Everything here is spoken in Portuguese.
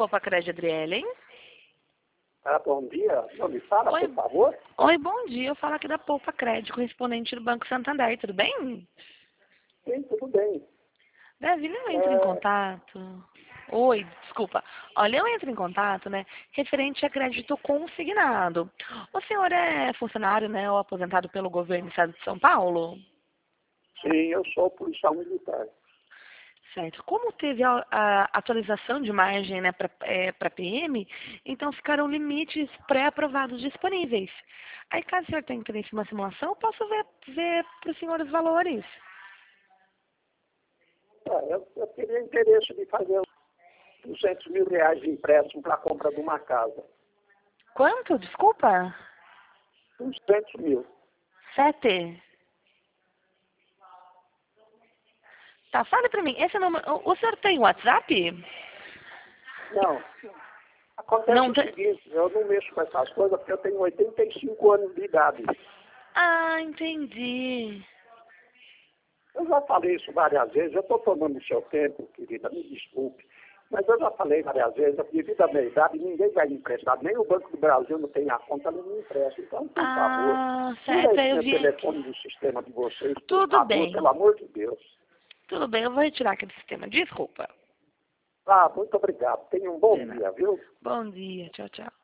Poupa Cred, Adriele, hein? Bom dia. Não me fala, Oi. por favor. Oi, bom dia. Eu falo aqui da Poupa Cred, correspondente do Banco Santander. Tudo bem? Sim, tudo bem. Davi, eu entro em contato. Oi, desculpa. Olha, eu entro em contato, né, referente a crédito consignado. O senhor é funcionário, né, ou aposentado pelo governo do estado de São Paulo? Sim, eu sou policial militar. Certo. Como teve a atualização de margem, né, para PM, então ficaram limites pré-aprovados disponíveis. Aí, caso o senhor tenha interesse em uma simulação, eu posso ver para o senhor os valores. Eu teria interesse de fazer R$ 200 mil de empréstimo para a compra de uma casa. Quanto? Desculpa? 200 mil. 7. Tá, fale para mim. Esse número, o senhor tem WhatsApp? Não. Acontece Não o tem. seguinte, eu não mexo com essas coisas porque eu tenho 85 anos de idade. Ah, entendi. Eu já falei isso várias vezes, eu estou tomando o seu tempo, querida, me desculpe. Mas eu já falei várias vezes, devido à minha idade, ninguém vai me emprestar. Nem o Banco do Brasil não tem a conta, não me empresta. Então, por favor, Ah, tira certo. esse Eu meu vi aqui. telefone do sistema de vocês, por Tudo favor, bem. pelo amor de Deus. Tudo bem, eu vou retirar aquele sistema. Desculpa. Ah, muito obrigado. Tenha um bom De nada. dia, viu? Bom dia. Tchau, tchau.